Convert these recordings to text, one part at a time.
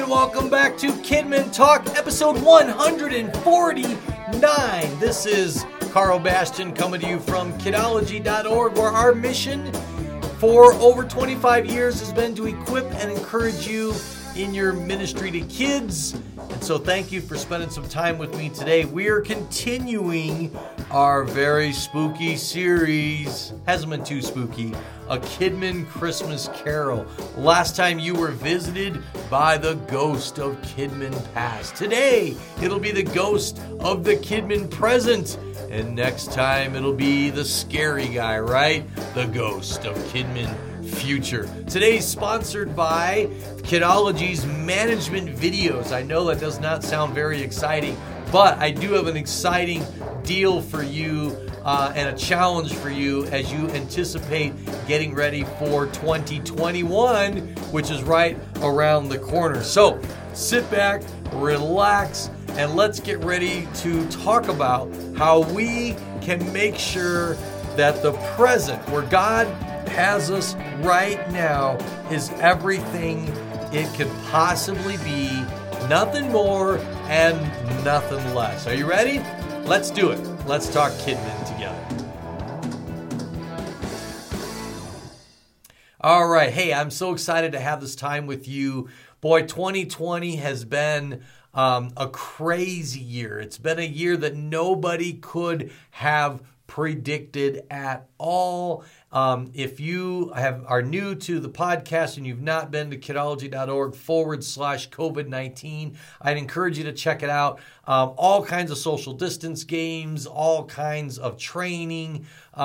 and welcome back to Kidmin Talk, episode 149. This is Carl Bastian coming to you from kidology.org, where our mission for over 25 years has been to equip and encourage you in your ministry to kids. And so thank you for spending some time with me today. We are continuing our very spooky series. Hasn't been too spooky. A Kidmin Christmas Carol. Last time you were visited by the ghost of Kidmin past. Today, it'll be the ghost of the Kidmin present. And next time, it'll be the scary guy, right? The ghost of Kidmin future. Today's sponsored by Kidology's management videos. I know that does not sound very exciting, but I do have an exciting deal for you and a challenge for you as you anticipate getting ready for 2021, which is right around the corner. So sit back, relax, and let's get ready to talk about how we can make sure that the present, where God has us right now, is everything it could possibly be, nothing more and nothing less. Are you ready? Let's do it. Let's talk Kidmin together. All right. Hey, I'm so excited to have this time with you. Boy, 2020 has been a crazy year. It's been a year that nobody could have predicted at all. If you are new to the podcast and you've not been to kidology.org/COVID-19, I'd encourage you to check it out. All kinds of social distance games, all kinds of training.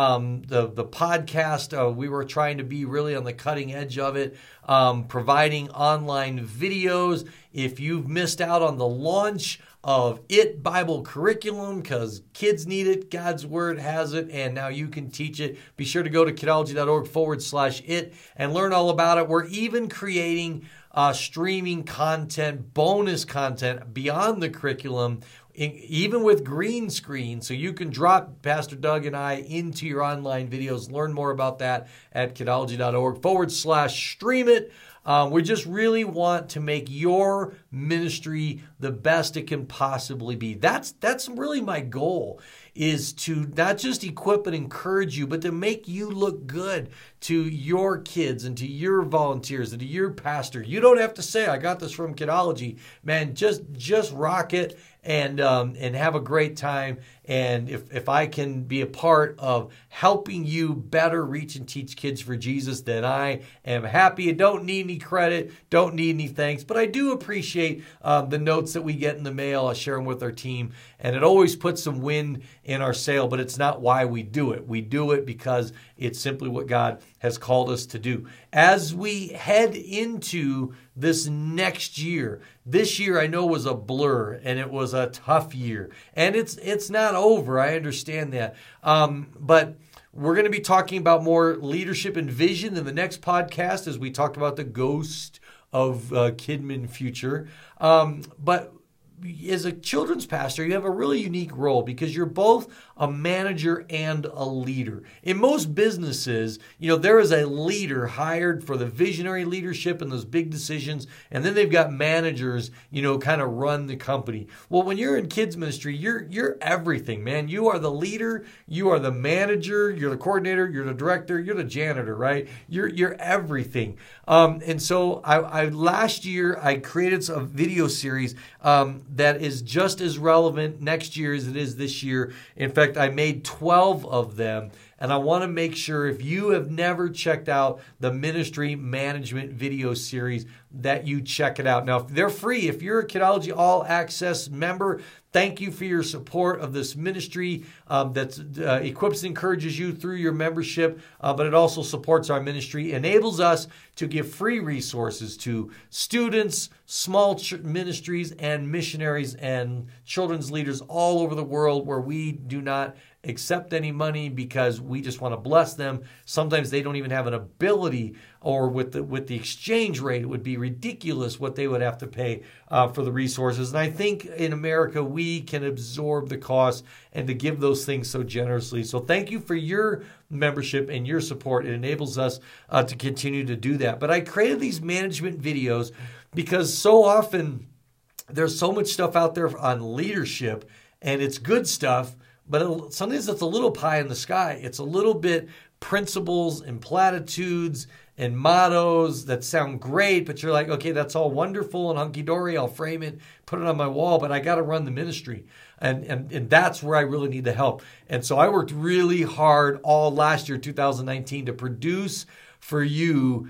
The podcast, we were trying to be really on the cutting edge of it, providing online videos. If you've missed out on the launch of IT Bible curriculum, because kids need it, God's Word has it, and now you can teach it, be sure to go to kidology.org/it and learn all about it. We're even creating streaming content, bonus content beyond the curriculum, even with green screen, so you can drop Pastor Doug and I into your online videos. Learn more about that at kidology.org/stream it. We just really want to make your ministry the best it can possibly be. That's really my goal, is to not just equip and encourage you, but to make you look good to your kids and to your volunteers and to your pastor. You don't have to say, I got this from Kidology. Man, just rock it and have a great time. And if I can be a part of helping you better reach and teach kids for Jesus, then I am happy. I don't need any credit, don't need any thanks, but I do appreciate the notes that we get in the mail. I share them with our team, and it always puts some wind in our sail, but it's not why we do it. We do it because it's simply what God has called us to do. As we head into this next year, this year I know was a blur, and it was a tough year, and it's not over. I understand that. But we're going to be talking about more leadership and vision in the next podcast, as we talked about the ghost of Kidmin future. But as a children's pastor, you have a really unique role because you're both a manager and a leader. In most businesses, there is a leader hired for the visionary leadership and those big decisions, and then they've got managers, kind of run the company. Well, when you're in kids ministry, you're everything, man. You are the leader, you are the manager, you're the coordinator, you're the director, you're the janitor, right? You're everything. And so I last year I created a video series that is just as relevant next year as it is this year. In fact, I made 12 of them, and I want to make sure, if you have never checked out the ministry management video series, that you check it out. Now, they're free. If you're a Kidology All Access member, thank you for your support of this ministry that equips and encourages you through your membership, but it also supports our ministry, enables us to give free resources to students, small ministries, and missionaries and children's leaders all over the world where we do not accept any money because we just want to bless them. Sometimes they don't even have an ability, or with the exchange rate, it would be ridiculous what they would have to pay for the resources. And I think in America, we can absorb the cost and to give those things so generously. So thank you for your membership and your support. It enables us to continue to do that. But I created these management videos because so often there's so much stuff out there on leadership, and it's good stuff, but sometimes it's a little pie in the sky. It's a little bit principles and platitudes and mottos that sound great, but you're like, okay, that's all wonderful and hunky-dory. I'll frame it, put it on my wall, but I got to run the ministry. And that's where I really need the help. And so I worked really hard all last year, 2019, to produce for you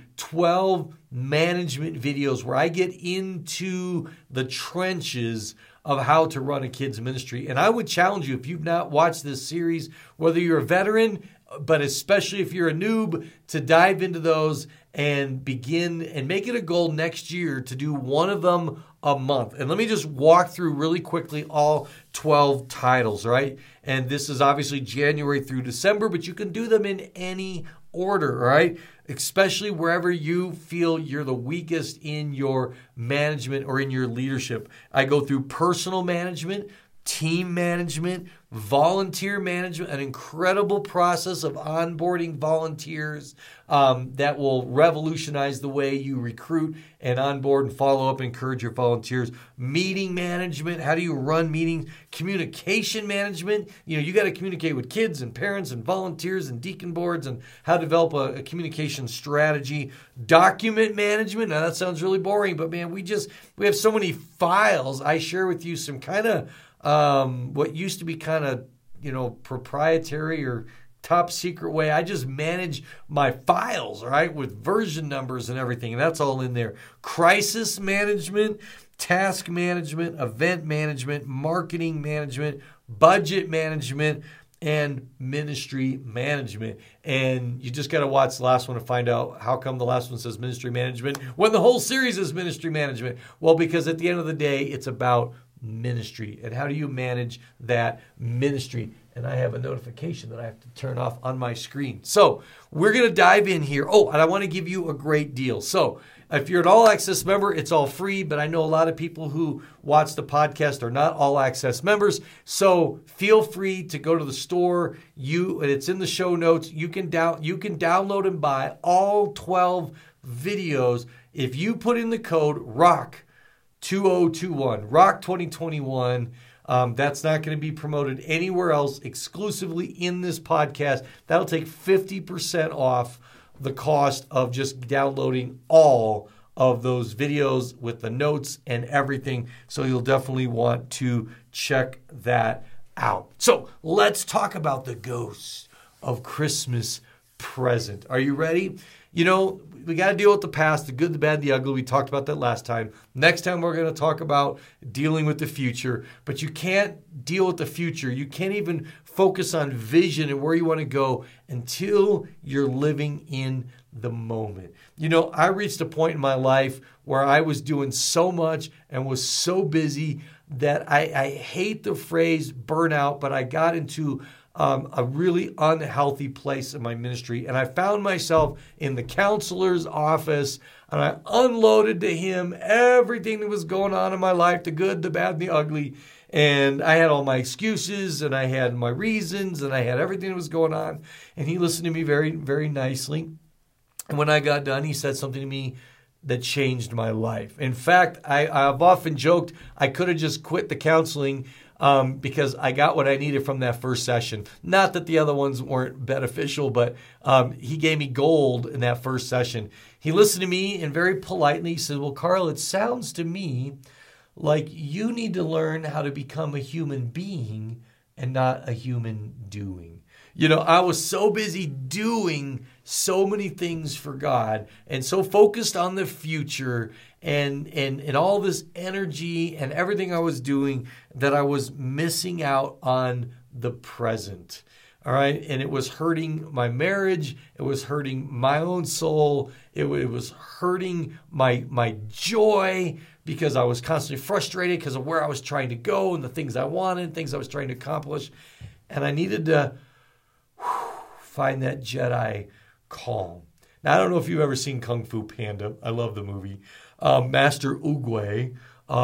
12 management videos where I get into the trenches of how to run a kids ministry. And I would challenge you, if you've not watched this series, whether you're a veteran, but especially if you're a noob, to dive into those and begin and make it a goal next year to do one of them a month. And let me just walk through really quickly all 12 titles, right? And this is obviously January through December, but you can do them in any order, right? Especially wherever you feel you're the weakest in your management or in your leadership. I go through personal management, team management, volunteer management, an incredible process of onboarding volunteers that will revolutionize the way you recruit and onboard and follow up and encourage your volunteers. Meeting management, how do you run meetings? Communication management, you got to communicate with kids and parents and volunteers and deacon boards, and how to develop a communication strategy. Document management, now that sounds really boring, but man, we have so many files. I share with you some kind of what used to be kind of, proprietary or top secret way. I just manage my files, right, with version numbers and everything, and that's all in there. Crisis management, task management, event management, marketing management, budget management, and ministry management. And you just got to watch the last one to find out how come the last one says ministry management when the whole series is ministry management. Well, because at the end of the day, it's about ministry. And how do you manage that ministry? And I have a notification that I have to turn off on my screen. So we're going to dive in here. Oh, and I want to give you a great deal. So if you're an All Access member, it's all free, but I know a lot of people who watch the podcast are not All Access members. So feel free to go to the store. And it's in the show notes. You can download and buy all 12 videos if you put in the code ROCK 2021, ROCK 2021. That's not going to be promoted anywhere else, exclusively in this podcast. That'll take 50% off the cost of just downloading all of those videos with the notes and everything. So you'll definitely want to check that out. So let's talk about the ghost of Christmas present. Are you ready? We got to deal with the past, the good, the bad, the ugly. We talked about that last time. Next time, we're going to talk about dealing with the future. But you can't deal with the future. You can't even focus on vision and where you want to go until you're living in the moment. I reached a point in my life where I was doing so much and was so busy that I hate the phrase burnout, but I got into a really unhealthy place in my ministry. And I found myself in the counselor's office, and I unloaded to him everything that was going on in my life, the good, the bad, and the ugly. And I had all my excuses, and I had my reasons, and I had everything that was going on. And he listened to me very, very nicely. And when I got done, he said something to me that changed my life. In fact, I've often joked I could have just quit the counseling because I got what I needed from that first session. Not that the other ones weren't beneficial, but he gave me gold in that first session. He listened to me and very politely said, well, Carl, it sounds to me like you need to learn how to become a human being and not a human doing. I was so busy doing so many things for God and so focused on the future and all this energy and everything I was doing that I was missing out on the present. All right. And it was hurting my marriage. It was hurting my own soul. It was hurting my joy because I was constantly frustrated because of where I was trying to go and the things I wanted, things I was trying to accomplish. and I needed to find that Jedi calm. Now, I don't know if you've ever seen Kung Fu Panda. I love the movie. Master Oogway,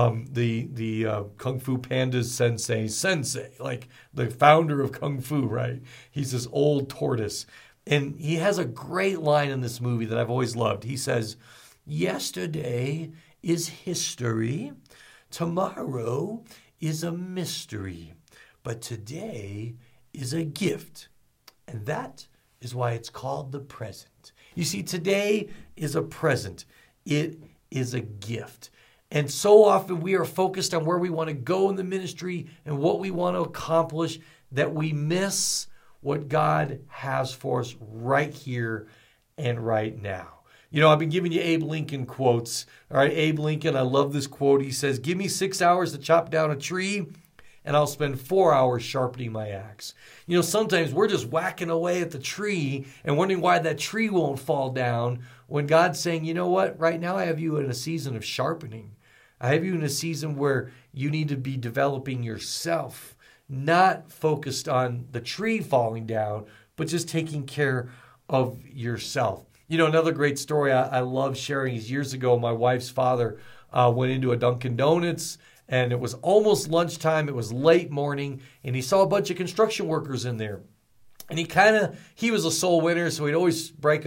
the Kung Fu Panda's sensei, like the founder of Kung Fu, right? He's this old tortoise. And he has a great line in this movie that I've always loved. He says, "Yesterday is history. Tomorrow is a mystery. But today is a gift. And that is why it's called the present." You see, today is a present. It is a gift. And so often we are focused on where we want to go in the ministry and what we want to accomplish that we miss what God has for us right here and right now. You know, I've been giving you Abe Lincoln quotes. All right, Abe Lincoln, I love this quote. He says, "Give me 6 hours to chop down a tree, and I'll spend 4 hours sharpening my axe." You know, sometimes we're just whacking away at the tree and wondering why that tree won't fall down when God's saying, you know what, right now I have you in a season of sharpening. I have you in a season where you need to be developing yourself, not focused on the tree falling down, but just taking care of yourself. You know, another great story I love sharing is years ago, my wife's father went into a Dunkin' Donuts, and it was almost lunchtime. It was late morning, and he saw a bunch of construction workers in there. And he was a soul winner, so he'd always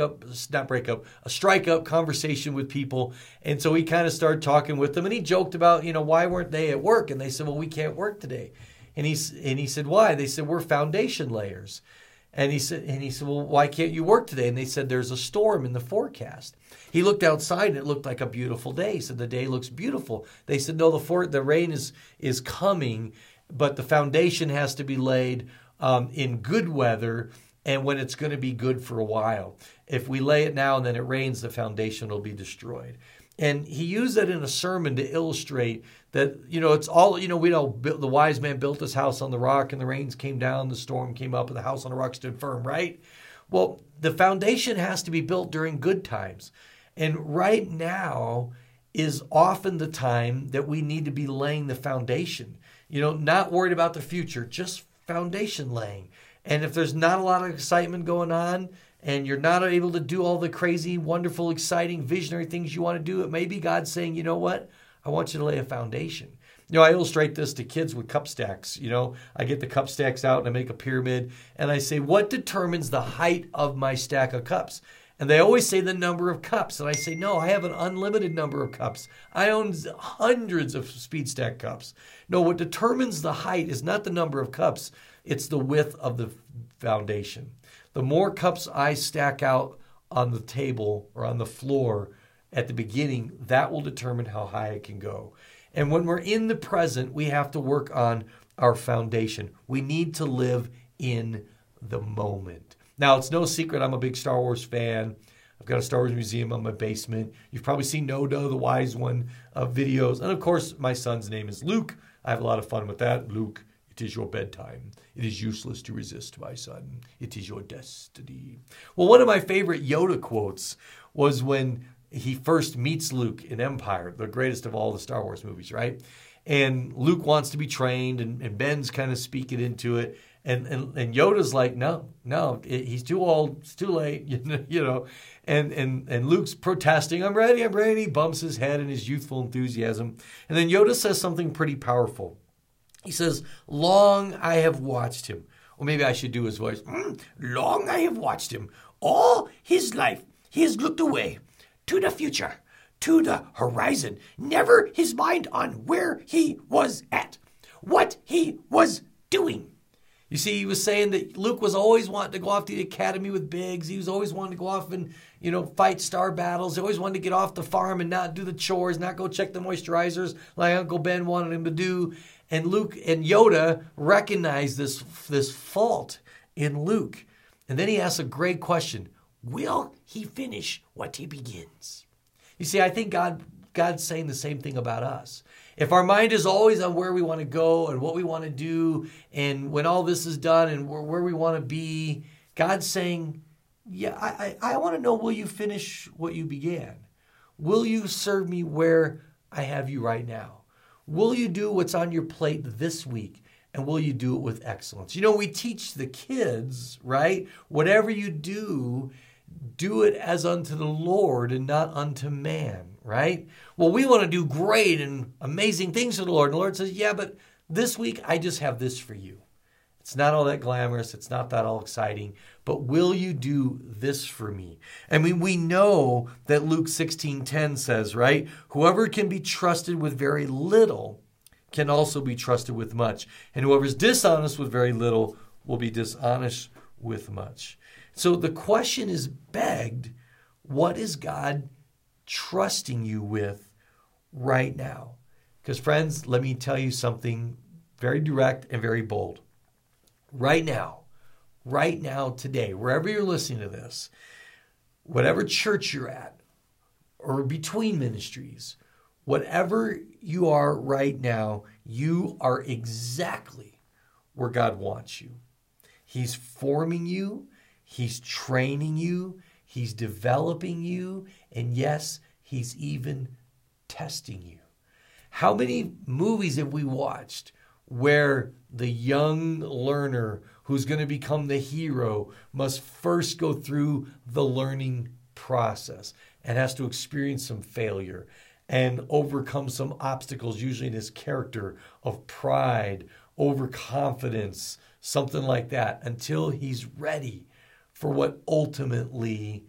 strike up conversation with people. And so he kind of started talking with them, and he joked about, you know, why weren't they at work? And they said, well, we can't work today. And he said, why? They said, we're foundation layers. And he said, well, why can't you work today? And they said, there's a storm in the forecast. He looked outside and it looked like a beautiful day. He said, the day looks beautiful. They said, no, the rain is coming, but the foundation has to be laid in good weather and when it's going to be good for a while. If we lay it now and then it rains, the foundation will be destroyed. And he used that in a sermon to illustrate that, you know, it's all, you know, we know the wise man built his house on the rock and the rains came down, the storm came up, and the house on the rock stood firm, right? Well, the foundation has to be built during good times. And right now is often the time that we need to be laying the foundation. You know, not worried about the future, just foundation laying. And if there's not a lot of excitement going on, and you're not able to do all the crazy, wonderful, exciting, visionary things you want to do, it may be God saying, you know what? I want you to lay a foundation. You know, I illustrate this to kids with cup stacks. You know, I get the cup stacks out and I make a pyramid. And I say, what determines the height of my stack of cups? And they always say the number of cups. And I say, no, I have an unlimited number of cups. I own hundreds of speed stack cups. No, what determines the height is not the number of cups. It's the width of the foundation. The more cups I stack out on the table or on the floor at the beginning, that will determine how high it can go. And when we're in the present, we have to work on our foundation. We need to live in the moment. Now, it's no secret I'm a big Star Wars fan. I've got a Star Wars museum in my basement. You've probably seen Noda, the Wise One, videos. And of course, my son's name is Luke. I have a lot of fun with that. Luke, it is your bedtime. It is useless to resist, my son. It is your destiny. Well, one of my favorite Yoda quotes was when he first meets Luke in Empire, the greatest of all the Star Wars movies, right? And Luke wants to be trained, and Ben's kind of speaking into it. And Yoda's like, no, he's too old. It's too late, you know. And Luke's protesting, I'm ready. He bumps his head in his youthful enthusiasm. And then Yoda says something pretty powerful. He says, long I have watched him. Or maybe I should do his voice. Long I have watched him. All his life he has looked away to the future, to the horizon, never his mind on where he was at, what he was doing. You see, he was saying that Luke was always wanting to go off to the academy with Biggs. He was always wanting to go off and, you know, fight star battles. He always wanted to get off the farm and not do the chores, not go check the moisturizers like Uncle Ben wanted him to do. And Luke and Yoda recognized this fault in Luke. And then he asks a great question. Will he finish what he begins? You see, I think God's saying the same thing about us. If our mind is always on where we want to go and what we want to do, and when all this is done and where we want to be, God's saying, yeah, I want to know, will you finish what you began? Will you serve me where I have you right now? Will you do what's on your plate this week And will you do it with excellence? You know, we teach the kids, right? Whatever you do, do it as unto the Lord and not unto man, right? Well, we want to do great and amazing things for the Lord. And the Lord says, yeah, but this week I just have this for you. It's not all that glamorous. It's not that all exciting. But will you do this for me? I mean, we know that Luke 16:10 says, right? Whoever can be trusted with very little can also be trusted with much. And whoever's dishonest with very little will be dishonest with much. So the question is begged, what is God trusting you with right now? Because friends, let me tell you something very direct and very bold. Right now, today, wherever you're listening to this, whatever church you're at, or between ministries, whatever you are right now, you are exactly where God wants you. He's forming you. He's training you. He's developing you. And yes, he's even testing you. How many movies have we watched where the young learner who's going to become the hero must first go through the learning process and has to experience some failure and overcome some obstacles, usually in his character of pride, overconfidence, something like that, until he's ready for what ultimately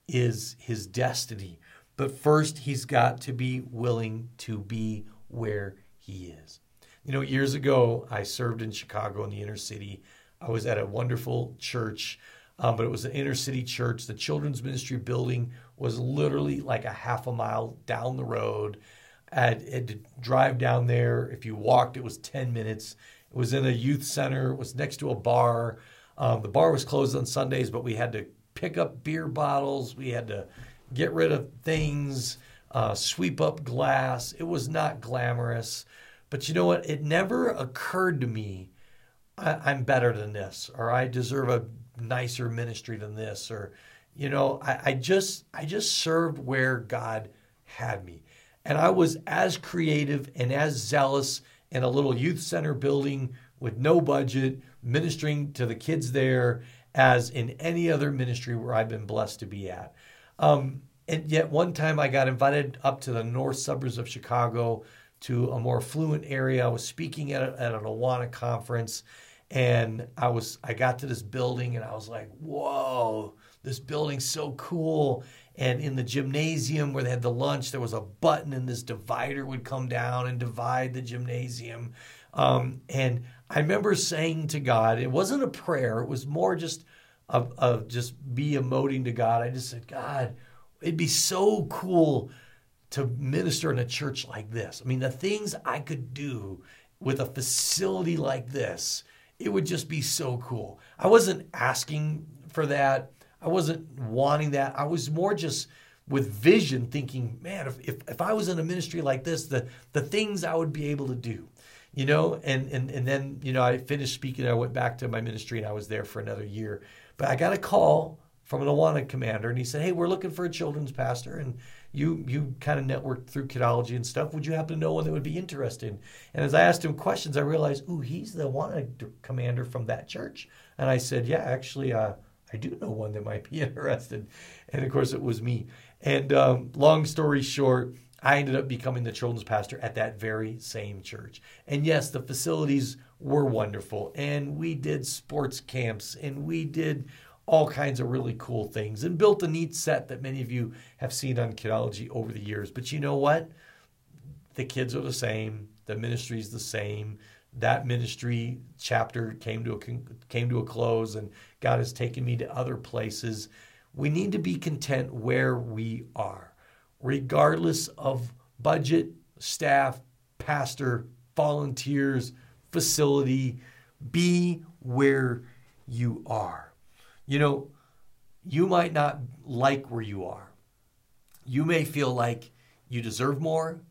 is his destiny. But first, he's got to be willing to be where he is. You know, years ago, I served in Chicago in the inner city. I was at a wonderful church, but it was an inner city church. The children's ministry building was literally like a half a mile down the road. I had to drive down there. If you walked, it was 10 minutes. It was in a youth center. It was next to a bar. The bar was closed on Sundays, but we had to pick up beer bottles. We had to get rid of things, sweep up glass. It was not glamorous. But you know what? It never occurred to me, I'm better than this, or I deserve a nicer ministry than this, or, you know, I just served where God had me. And I was as creative and as zealous in a little youth center building with no budget, ministering to the kids there, as in any other ministry where I've been blessed to be at. And yet one time I got invited up to the north suburbs of Chicago to a more affluent area. I was speaking at an Awana conference, and I got to this building, and I was like, whoa, this building's so cool. And in the gymnasium where they had the lunch, there was a button, and this divider would come down and divide the gymnasium. And I remember saying to God, it wasn't a prayer, it was more just of just be emoting to God. I just said, God, it'd be so cool to minister in a church like this. I mean, the things I could do with a facility like this, it would just be so cool. I wasn't asking for that. I wasn't wanting that. I was more just with vision thinking, man, if I was in a ministry like this, the things I would be able to do, you know, and then, you know, I finished speaking. I went back to my ministry and I was there for another year. But I got a call from an Awana commander, and he said, hey, we're looking for a children's pastor, and you kind of networked through Kidology and stuff. Would you happen to know one that would be interested? And as I asked him questions, I realized, he's the Awana commander from that church. And I said, yeah, actually, I do know one that might be interested. And of course, it was me. And long story short, I ended up becoming the children's pastor at that very same church. And yes, the facilities were wonderful. And we did sports camps, and we did all kinds of really cool things, and built a neat set that many of you have seen on Kidology over the years. But you know what? The kids are the same. The ministry is the same. That ministry chapter came to a close, and God has taken me to other places. We need to be content where we are, regardless of budget, staff, pastor, volunteers, facility. Be where you are. You know, you might not like where you are. You may feel like you deserve more,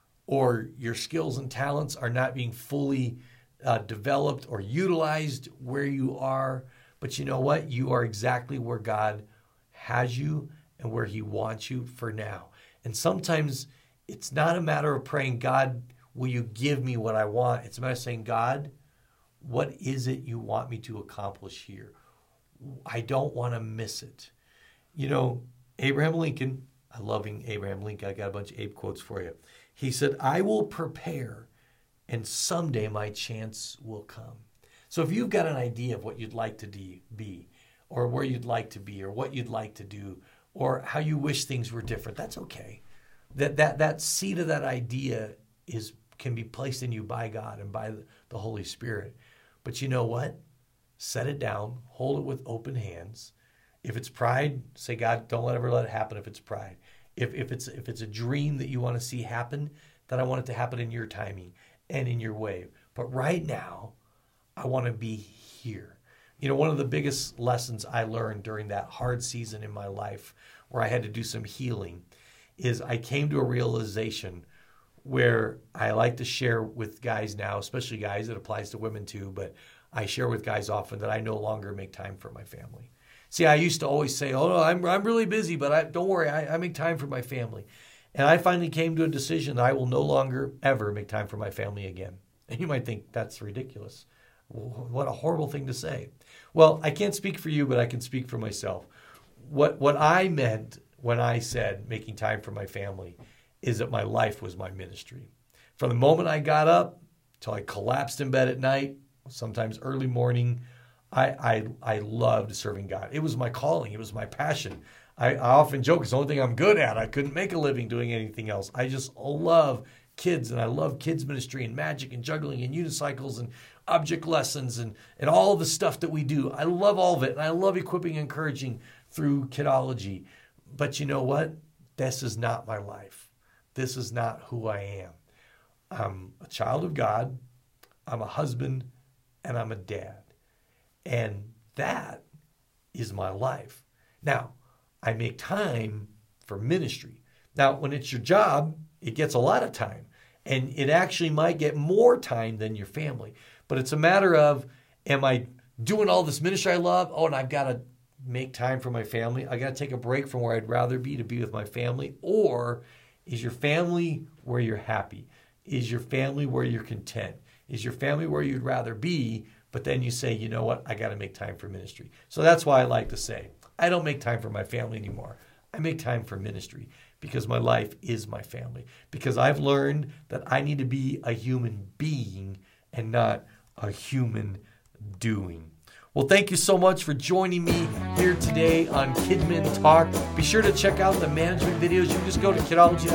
or your skills and talents are not being fully developed or utilized where you are. But you know what? You are exactly where God has you and where he wants you for now. And sometimes it's not a matter of praying, God, will you give me what I want? It's a matter of saying, God, What is it you want me to accomplish here? I don't want to miss it. You know, Abraham Lincoln, I love Abraham Lincoln. I got a bunch of Abe quotes for you. He said, I will prepare and someday my chance will come. So if you've got an idea of what you'd like to be, or where you'd like to be, or what you'd like to do, or how you wish things were different, that's okay. That seed of that idea can be placed in you by God and by the Holy Spirit. But you know what? Set it down, hold it with open hands. If it's pride, say, God, don't ever let it happen if it's pride. If it's a dream that you want to see happen, then I want it to happen in your timing and in your way. But right now, I want to be here. You know, one of the biggest lessons I learned during that hard season in my life where I had to do some healing is I came to a realization where I like to share with guys now, especially guys, it applies to women too, but I share with guys often that I no longer make time for my family. See, I used to always say, oh, no, I'm really busy, but don't worry, I make time for my family. And I finally came to a decision that I will no longer ever make time for my family again. And you might think that's ridiculous. What a horrible thing to say. Well, I can't speak for you, but I can speak for myself. What I meant when I said making time for my family is that my life was my ministry. From the moment I got up till I collapsed in bed at night, sometimes early morning, I loved serving God. It was my calling. It was my passion. I often joke it's the only thing I'm good at. I couldn't make a living doing anything else. I just love kids, and I love kids ministry and magic and juggling and unicycles and object lessons and all the stuff that we do. I love all of it, and I love equipping and encouraging through Kidology. But you know what? This is not my life. This is not who I am. I'm a child of God. I'm a husband, and I'm a dad. And that is my life. Now, I make time for ministry. Now, when it's your job, it gets a lot of time. And it actually might get more time than your family. But it's a matter of, am I doing all this ministry I love? Oh, and I've got to make time for my family. I got to take a break from where I'd rather be to be with my family. Or is your family where you're happy? Is your family where you're content? Is your family where you'd rather be? But then you say, you know what? I got to make time for ministry. So that's why I like to say, I don't make time for my family anymore. I make time for ministry because my life is my family. Because I've learned that I need to be a human being and not a human doing. Well, thank you so much for joining me here today on Kidmin Talk. Be sure to check out the management videos. You can just go to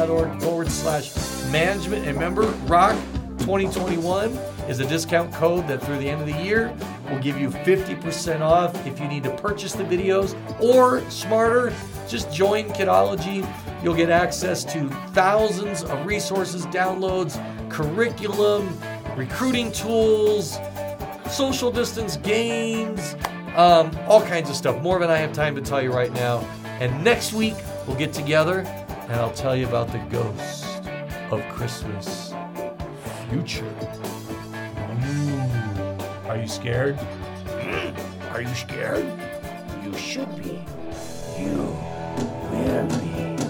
kidology.org/management. And remember, ROCK 2021 is a discount code that through the end of the year will give you 50% off if you need to purchase the videos. Or smarter, just join Kidology. You'll get access to thousands of resources, downloads, curriculum, recruiting tools, social distance games, all kinds of stuff. More than I have time to tell you right now. And next week, we'll get together and I'll tell you about the ghost of Christmas future. Are you scared? Are you scared? You should be. You will be.